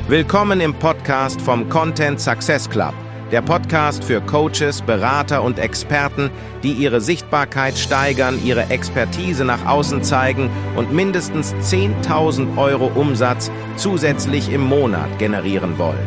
Willkommen im Podcast vom Content Success Club, der Podcast für Coaches, Berater und Experten, die ihre Sichtbarkeit steigern, ihre Expertise nach außen zeigen und mindestens 10.000 Euro Umsatz zusätzlich im Monat generieren wollen.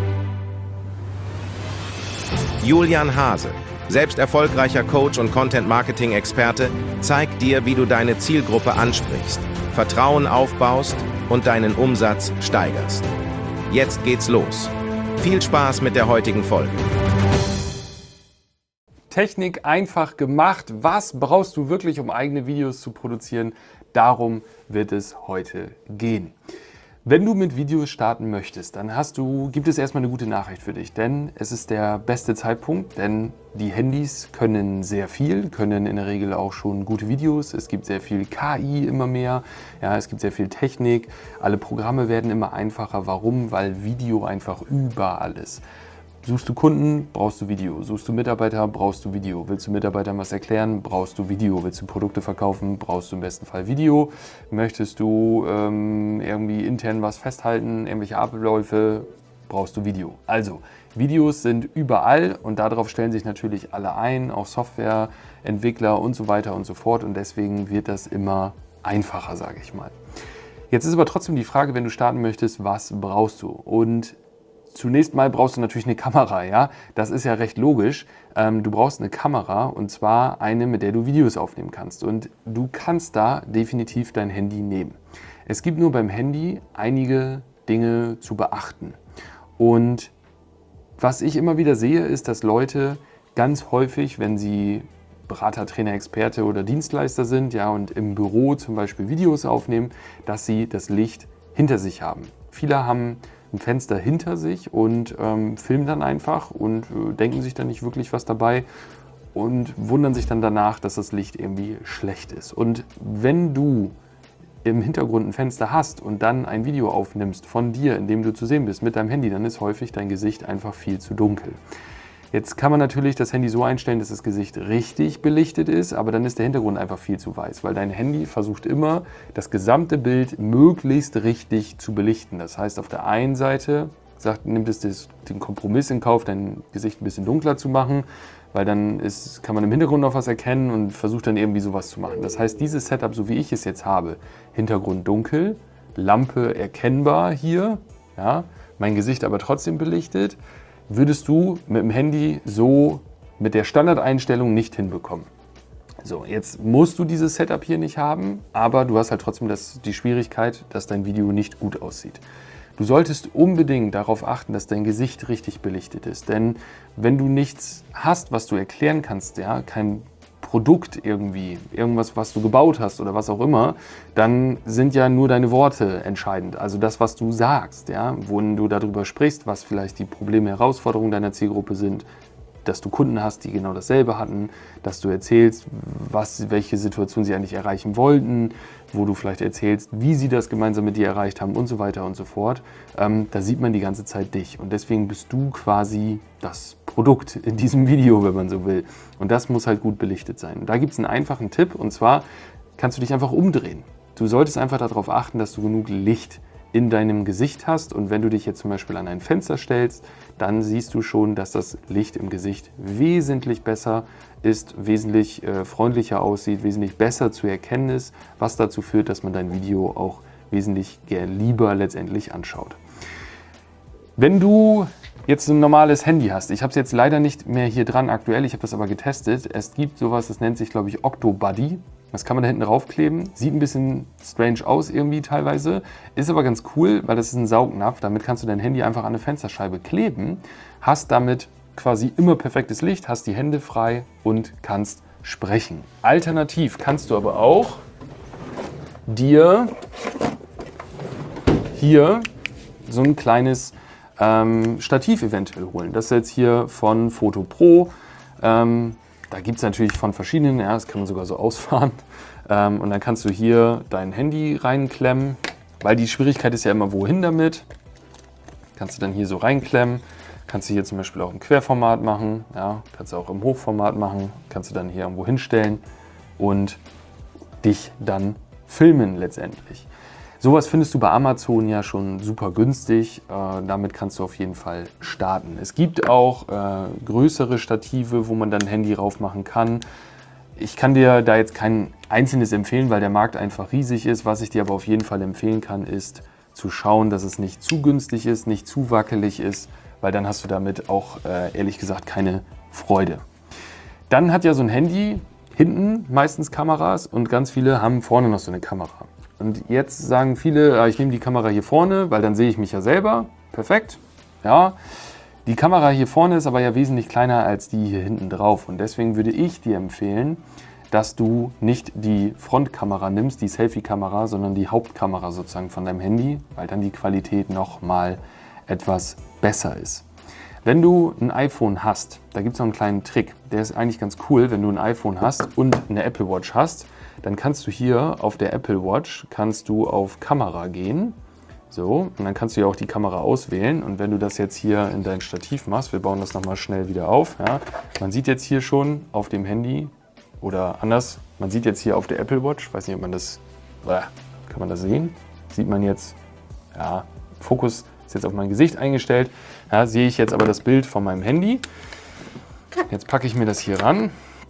Julian Hase, selbst erfolgreicher Coach und Content-Marketing-Experte, zeigt dir, wie du deine Zielgruppe ansprichst, Vertrauen aufbaust und deinen Umsatz steigerst. Jetzt geht's los. Viel Spaß mit der heutigen Folge. Technik einfach gemacht. Was brauchst du wirklich, um eigene Videos zu produzieren? Darum wird es heute gehen. Wenn du mit Videos starten möchtest, dann gibt es erstmal eine gute Nachricht für dich, denn es ist der beste Zeitpunkt, denn die Handys können sehr viel, können in der Regel auch schon gute Videos, es gibt sehr viel KI immer mehr, ja, es gibt sehr viel Technik, alle Programme werden immer einfacher. Warum? Weil Video einfach überall ist. Suchst du Kunden, brauchst du Video. Suchst du Mitarbeiter, brauchst du Video. Willst du Mitarbeitern was erklären, brauchst du Video. Willst du Produkte verkaufen, brauchst du im besten Fall Video. Möchtest du irgendwie intern was festhalten, irgendwelche Abläufe, brauchst du Video. Also, Videos sind überall und darauf stellen sich natürlich alle ein, auch Softwareentwickler und so weiter und so fort. Und deswegen wird das immer einfacher, sage ich mal. Jetzt ist aber trotzdem die Frage, wenn du starten möchtest, was brauchst du? Und zunächst mal brauchst du natürlich eine Kamera, ja. Das ist ja recht logisch. Du brauchst eine Kamera und zwar eine, mit der du Videos aufnehmen kannst. Und du kannst da definitiv dein Handy nehmen. Es gibt nur beim Handy einige Dinge zu beachten. Und was ich immer wieder sehe, ist, dass Leute ganz häufig, wenn sie Berater, Trainer, Experte oder Dienstleister sind, ja, und im Büro zum Beispiel Videos aufnehmen, dass sie das Licht hinter sich haben. Viele haben ein Fenster hinter sich und filmen dann einfach und denken sich dann nicht wirklich was dabei und wundern sich dann danach, dass das Licht irgendwie schlecht ist. Und wenn du im Hintergrund ein Fenster hast und dann ein Video aufnimmst von dir, in dem du zu sehen bist mit deinem Handy, dann ist häufig dein Gesicht einfach viel zu dunkel. Jetzt kann man natürlich das Handy so einstellen, dass das Gesicht richtig belichtet ist, aber dann ist der Hintergrund einfach viel zu weiß, weil dein Handy versucht immer, das gesamte Bild möglichst richtig zu belichten. Das heißt, auf der einen Seite nimmt es den Kompromiss in Kauf, dein Gesicht ein bisschen dunkler zu machen, weil dann kann man im Hintergrund noch was erkennen und versucht dann irgendwie sowas zu machen. Das heißt, dieses Setup, so wie ich es jetzt habe, Hintergrund dunkel, Lampe erkennbar hier, ja, mein Gesicht aber trotzdem belichtet, würdest du mit dem Handy so mit der Standardeinstellung nicht hinbekommen. So, jetzt musst du dieses Setup hier nicht haben, aber du hast halt trotzdem die Schwierigkeit, dass dein Video nicht gut aussieht. Du solltest unbedingt darauf achten, dass dein Gesicht richtig belichtet ist, denn wenn du nichts hast, was du erklären kannst, ja, kein Produkt irgendwie, irgendwas, was du gebaut hast oder was auch immer, dann sind ja nur deine Worte entscheidend. Also das, was du sagst, ja, wo du darüber sprichst, was vielleicht die Probleme, Herausforderungen deiner Zielgruppe sind, dass du Kunden hast, die genau dasselbe hatten, dass du erzählst, welche Situation sie eigentlich erreichen wollten, wo du vielleicht erzählst, wie sie das gemeinsam mit dir erreicht haben und so weiter und so fort. Da sieht man die ganze Zeit dich und deswegen bist du quasi das Produkt in diesem Video, wenn man so will. Und das muss halt gut belichtet sein. Und da gibt es einen einfachen Tipp und zwar kannst du dich einfach umdrehen. Du solltest einfach darauf achten, dass du genug Licht in deinem Gesicht hast und wenn du dich jetzt zum Beispiel an ein Fenster stellst, dann siehst du schon, dass das Licht im Gesicht wesentlich besser ist, wesentlich freundlicher aussieht, wesentlich besser zu erkennen ist, was dazu führt, dass man dein Video auch wesentlich lieber letztendlich anschaut. Wenn du jetzt ein normales Handy hast, ich habe es jetzt leider nicht mehr hier dran aktuell, ich habe das aber getestet, es gibt sowas, das nennt sich glaube ich Octobuddy. Das kann man da hinten draufkleben. Sieht ein bisschen strange aus irgendwie teilweise. Ist aber ganz cool, weil das ist ein Saugnapf. Damit kannst du dein Handy einfach an eine Fensterscheibe kleben. Hast damit quasi immer perfektes Licht, hast die Hände frei und kannst sprechen. Alternativ kannst du aber auch dir hier so ein kleines Stativ eventuell holen. Das ist jetzt hier von Photo Pro. Da gibt es natürlich von verschiedenen, ja, das kann man sogar so ausfahren. Und dann kannst du hier dein Handy reinklemmen, weil die Schwierigkeit ist ja immer, wohin damit. Kannst du dann hier so reinklemmen. Kannst du hier zum Beispiel auch im Querformat machen, ja, kannst du auch im Hochformat machen. Kannst du dann hier irgendwo hinstellen und dich dann filmen letztendlich. Sowas findest du bei Amazon ja schon super günstig. Damit kannst du auf jeden Fall starten. Es gibt auch größere Stative, wo man dann ein Handy rauf machen kann. Ich kann dir da jetzt kein einzelnes empfehlen, weil der Markt einfach riesig ist. Was ich dir aber auf jeden Fall empfehlen kann, ist zu schauen, dass es nicht zu günstig ist, nicht zu wackelig ist, weil dann hast du damit auch ehrlich gesagt keine Freude. Dann hat ja so ein Handy hinten meistens Kameras und ganz viele haben vorne noch so eine Kamera. Und jetzt sagen viele, ich nehme die Kamera hier vorne, weil dann sehe ich mich ja selber. Perfekt, ja. Die Kamera hier vorne ist aber ja wesentlich kleiner als die hier hinten drauf. Und deswegen würde ich dir empfehlen, dass du nicht die Frontkamera nimmst, die Selfie-Kamera, sondern die Hauptkamera sozusagen von deinem Handy, weil dann die Qualität nochmal etwas besser ist. Wenn du ein iPhone hast, da gibt es noch einen kleinen Trick, der ist eigentlich ganz cool. Wenn du ein iPhone hast und eine Apple Watch hast, dann kannst du hier auf der Apple Watch auf Kamera gehen. So, und dann kannst du ja auch die Kamera auswählen. Und wenn du das jetzt hier in dein Stativ machst, wir bauen das nochmal schnell wieder auf. Ja, man sieht jetzt hier schon auf dem Handy, oder anders, man sieht jetzt hier auf der Apple Watch, weiß nicht, ob man das, kann man das sehen? Sieht man jetzt, ja, Fokus ist jetzt auf mein Gesicht eingestellt. Ja, sehe ich jetzt aber das Bild von meinem Handy. Jetzt packe ich mir das hier ran.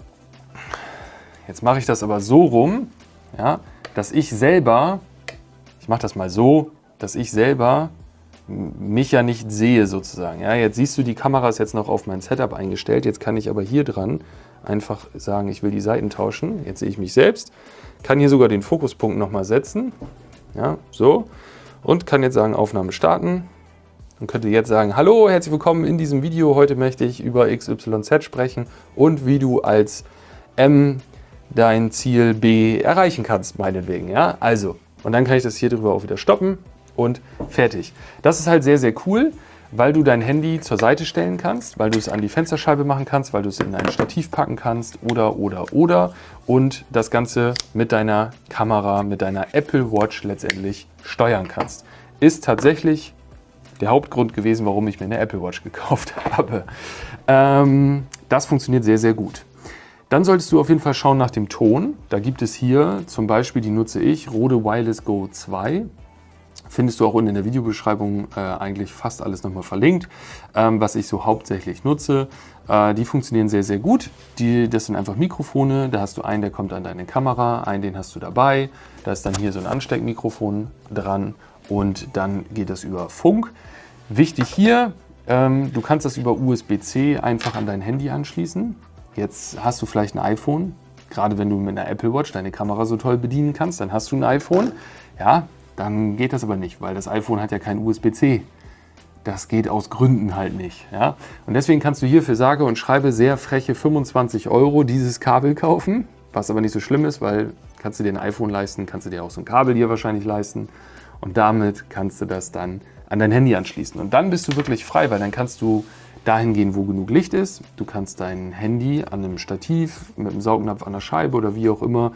Jetzt mache ich das aber so rum, ja, dass ich selber, ich mache das mal so, dass ich selber mich ja nicht sehe sozusagen. Ja, jetzt siehst du, die Kamera ist jetzt noch auf mein Setup eingestellt. Jetzt kann ich aber hier dran einfach sagen, ich will die Seiten tauschen. Jetzt sehe ich mich selbst. Kann hier sogar den Fokuspunkt nochmal setzen. Ja, so. Und kann jetzt sagen, Aufnahme starten. Und könnte jetzt sagen, hallo, herzlich willkommen in diesem Video. Heute möchte ich über XYZ sprechen und wie du als M dein Ziel B erreichen kannst, meinetwegen. Ja, also. Und dann kann ich das hier drüber auch wieder stoppen. Und fertig. Das ist halt sehr, sehr cool, weil du dein Handy zur Seite stellen kannst, weil du es an die Fensterscheibe machen kannst, weil du es in ein Stativ packen kannst oder und das Ganze mit deiner Kamera, mit deiner Apple Watch letztendlich steuern kannst. Ist tatsächlich der Hauptgrund gewesen, warum ich mir eine Apple Watch gekauft habe. Das funktioniert sehr, sehr gut. Dann solltest du auf jeden Fall schauen nach dem Ton. Da gibt es hier zum Beispiel, die nutze ich, Rode Wireless Go 2. Findest du auch unten in der Videobeschreibung eigentlich fast alles nochmal verlinkt, was ich so hauptsächlich nutze. Die funktionieren sehr, sehr gut. Das sind einfach Mikrofone. Da hast du einen, der kommt an deine Kamera, einen, den hast du dabei. Da ist dann hier so ein Ansteckmikrofon dran und dann geht das über Funk. Wichtig hier, du kannst das über USB-C einfach an dein Handy anschließen. Jetzt hast du vielleicht ein iPhone. Gerade wenn du mit einer Apple Watch deine Kamera so toll bedienen kannst, dann hast du ein iPhone. Ja, dann geht das aber nicht, weil das iPhone hat ja kein USB-C. Das geht aus Gründen halt nicht. Ja? Und deswegen kannst du hier für sage und schreibe sehr freche 25 € dieses Kabel kaufen, was aber nicht so schlimm ist, weil kannst du dir ein iPhone leisten, kannst du dir auch so ein Kabel hier wahrscheinlich leisten und damit kannst du das dann an dein Handy anschließen. Und dann bist du wirklich frei, weil dann kannst du dahin gehen, wo genug Licht ist. Du kannst dein Handy an einem Stativ, mit einem Saugnapf an der Scheibe oder wie auch immer,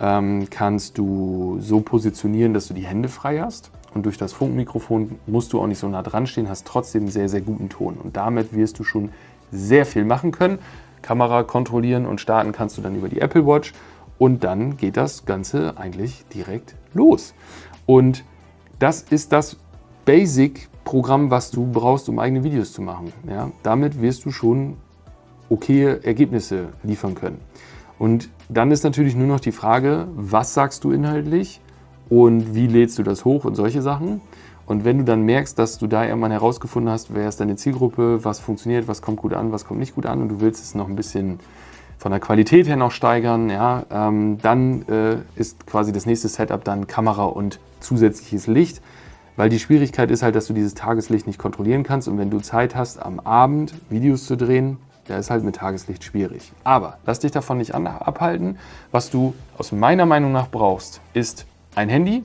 kannst du so positionieren, dass du die Hände frei hast. Und durch das Funkmikrofon musst du auch nicht so nah dran stehen, hast trotzdem einen sehr, sehr guten Ton. Und damit wirst du schon sehr viel machen können. Kamera kontrollieren und starten kannst du dann über die Apple Watch. Und dann geht das Ganze eigentlich direkt los. Und das ist das Basic-Programm, was du brauchst, um eigene Videos zu machen. Ja, damit wirst du schon okaye Ergebnisse liefern können. Und dann ist natürlich nur noch die Frage, was sagst du inhaltlich und wie lädst du das hoch und solche Sachen. Und wenn du dann merkst, dass du da irgendwann herausgefunden hast, wer ist deine Zielgruppe, was funktioniert, was kommt gut an, was kommt nicht gut an und du willst es noch ein bisschen von der Qualität her noch steigern, ja, dann ist quasi das nächste Setup dann Kamera und zusätzliches Licht. Weil die Schwierigkeit ist halt, dass du dieses Tageslicht nicht kontrollieren kannst und wenn du Zeit hast, am Abend Videos zu drehen, da ist halt mit Tageslicht schwierig. Aber lass dich davon nicht abhalten. Was du aus meiner Meinung nach brauchst, ist ein Handy,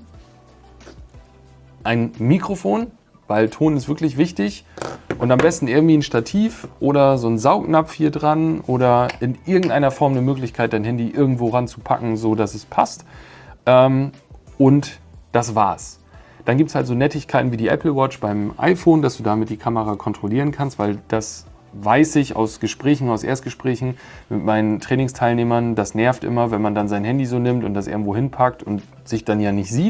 ein Mikrofon, weil Ton ist wirklich wichtig und am besten irgendwie ein Stativ oder so ein Saugnapf hier dran oder in irgendeiner Form eine Möglichkeit, dein Handy irgendwo ranzupacken, so dass es passt. Und das war's. Dann gibt es halt so Nettigkeiten wie die Apple Watch beim iPhone, dass du damit die Kamera kontrollieren kannst, weil das weiß ich aus Gesprächen, aus Erstgesprächen mit meinen Trainingsteilnehmern, das nervt immer, wenn man dann sein Handy so nimmt und das irgendwo hinpackt und sich dann ja nicht sieht,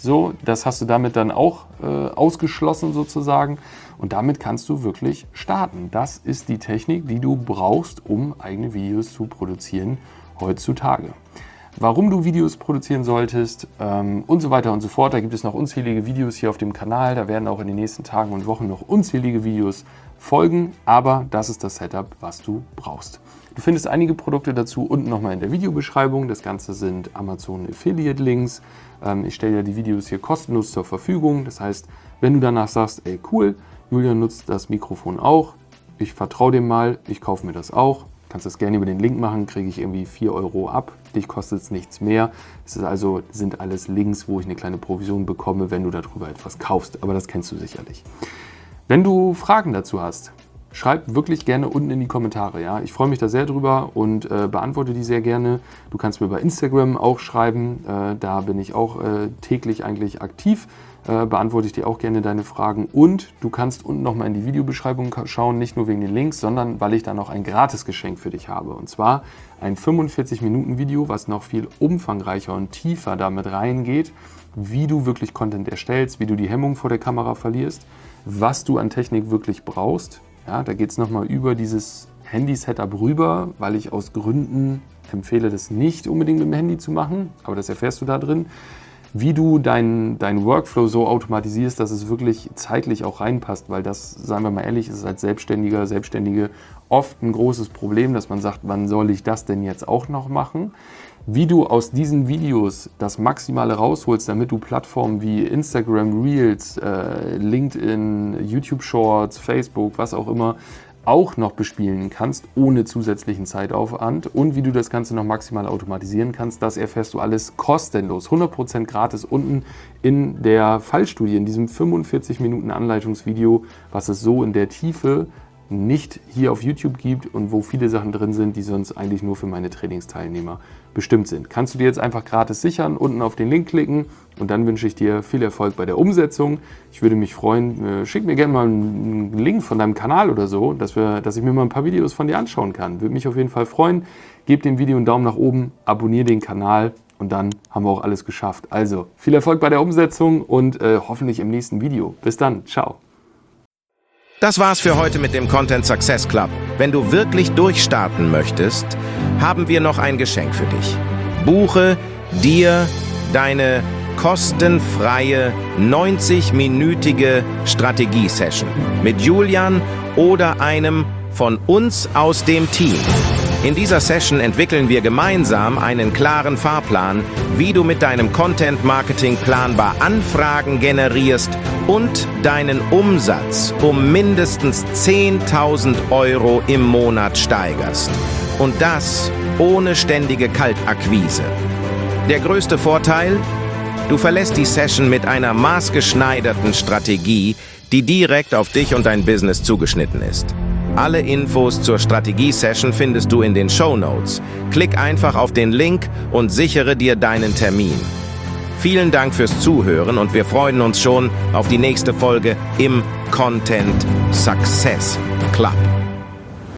So, das hast du damit dann auch ausgeschlossen sozusagen und damit kannst du wirklich starten. Das ist die Technik, die du brauchst, um eigene Videos zu produzieren heutzutage. Warum du Videos produzieren solltest und so weiter und so fort. Da gibt es noch unzählige Videos hier auf dem Kanal. Da werden auch in den nächsten Tagen und Wochen noch unzählige Videos folgen. Aber das ist das Setup, was du brauchst. Du findest einige Produkte dazu unten nochmal in der Videobeschreibung. Das Ganze sind Amazon Affiliate Links. Ich stelle dir die Videos hier kostenlos zur Verfügung. Das heißt, wenn du danach sagst, ey cool, Julian nutzt das Mikrofon auch. Ich vertraue dem mal, ich kaufe mir das auch. Kannst das gerne über den Link machen, kriege ich irgendwie 4 € ab. Dich kostet es nichts mehr. Es ist also, sind alles Links, wo ich eine kleine Provision bekomme, wenn du darüber etwas kaufst. Aber das kennst du sicherlich. Wenn du Fragen dazu hast, schreib wirklich gerne unten in die Kommentare. Ja? Ich freue mich da sehr drüber und beantworte die sehr gerne. Du kannst mir bei Instagram auch schreiben. Da bin ich auch täglich eigentlich aktiv. Beantworte ich dir auch gerne deine Fragen. Und du kannst unten nochmal in die Videobeschreibung schauen, nicht nur wegen den Links, sondern weil ich da noch ein Gratisgeschenk für dich habe. Und zwar ein 45-Minuten-Video, was noch viel umfangreicher und tiefer damit reingeht, wie du wirklich Content erstellst, wie du die Hemmung vor der Kamera verlierst, was du an Technik wirklich brauchst. Ja, da geht es nochmal über dieses Handy-Setup rüber, weil ich aus Gründen empfehle, das nicht unbedingt mit dem Handy zu machen, aber das erfährst du da drin. Wie du deinen Workflow so automatisierst, dass es wirklich zeitlich auch reinpasst, weil das, sagen wir mal ehrlich, ist als Selbstständige oft ein großes Problem, dass man sagt, wann soll ich das denn jetzt auch noch machen? Wie du aus diesen Videos das Maximale rausholst, damit du Plattformen wie Instagram Reels, LinkedIn, YouTube Shorts, Facebook, was auch immer, auch noch bespielen kannst, ohne zusätzlichen Zeitaufwand und wie du das Ganze noch maximal automatisieren kannst, das erfährst du alles kostenlos, 100% gratis unten in der Fallstudie, in diesem 45 Minuten Anleitungsvideo, was es so in der Tiefe nicht hier auf YouTube gibt und wo viele Sachen drin sind, die sonst eigentlich nur für meine Trainingsteilnehmer bestimmt sind. Kannst du dir jetzt einfach gratis sichern, unten auf den Link klicken und dann wünsche ich dir viel Erfolg bei der Umsetzung. Ich würde mich freuen, schick mir gerne mal einen Link von deinem Kanal oder so, dass ich mir mal ein paar Videos von dir anschauen kann. Würde mich auf jeden Fall freuen. Gib dem Video einen Daumen nach oben, abonniere den Kanal und dann haben wir auch alles geschafft. Also viel Erfolg bei der Umsetzung und hoffentlich im nächsten Video. Bis dann, ciao. Das war's für heute mit dem Content Success Club. Wenn du wirklich durchstarten möchtest, haben wir noch ein Geschenk für dich. Buche dir deine kostenfreie 90-minütige Strategie-Session mit Julian oder einem von uns aus dem Team. In dieser Session entwickeln wir gemeinsam einen klaren Fahrplan, wie du mit deinem Content-Marketing planbar Anfragen generierst und deinen Umsatz um mindestens 10.000 € im Monat steigerst. Und das ohne ständige Kaltakquise. Der größte Vorteil? Du verlässt die Session mit einer maßgeschneiderten Strategie, die direkt auf dich und dein Business zugeschnitten ist. Alle Infos zur Strategie-Session findest du in den Shownotes. Klick einfach auf den Link und sichere dir deinen Termin. Vielen Dank fürs Zuhören und wir freuen uns schon auf die nächste Folge im Content Success Club.